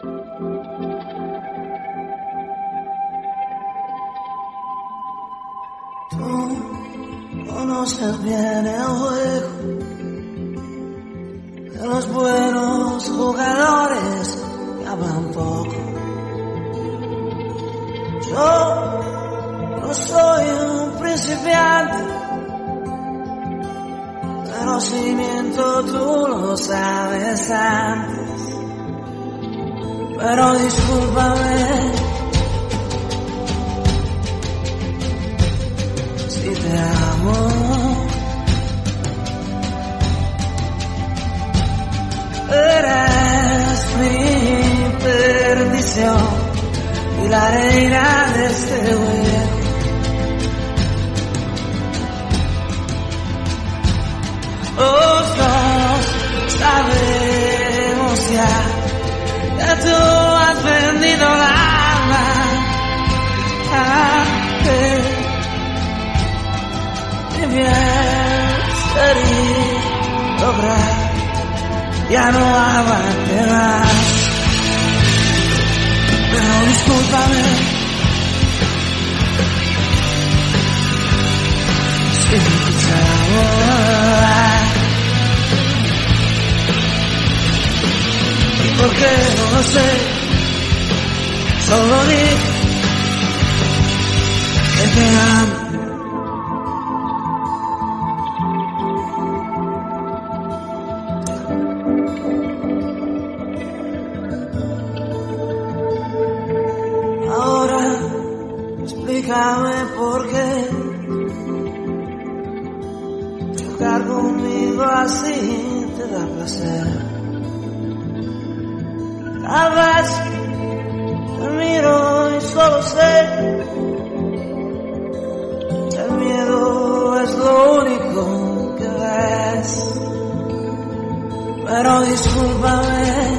Tú conoces bien el juego de los buenos jugadores que hablan poco. Yo no soy un principiante, pero si miento tú lo sabes antes. Pero discúlpame si te amo. Eres mi perdición y la reina de este juego. Los dos sabemos ya que tú has vendido el alma a y bien sería lograr ya no amarte más. Pero discúlpame si te amo. ¿Y por qué no lo sé? Solo di que te amo. Ahora explícame por qué jugar conmigo así te da placer. Tal vez te miro y solo sé que el miedo es lo único que ves. Pero discúlpame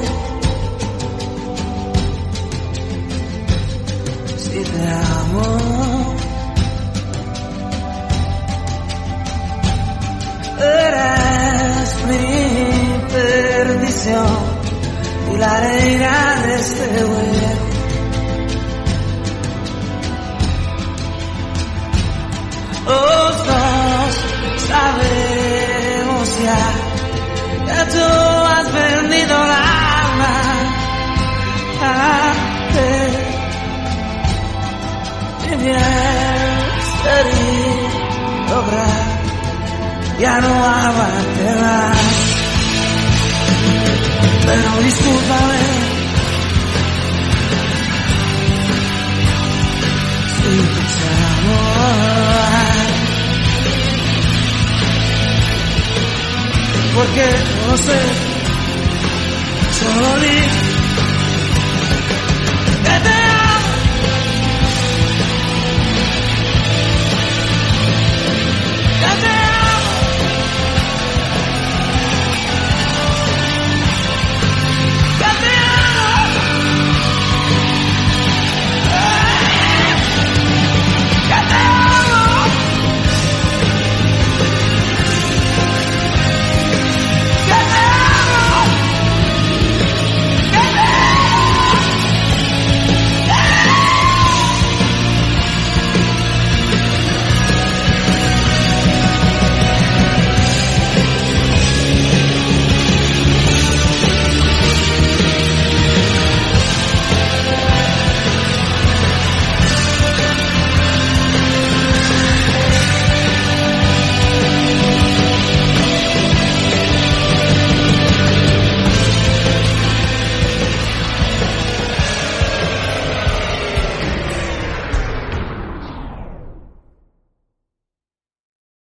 si te amo. Eres mi perdición y la reina de este juego. Los dos sabemos ya que tú has vendido el alma a y bien sería lograr ya no amarte más. Pero discúlpame si te amo. Porque no sé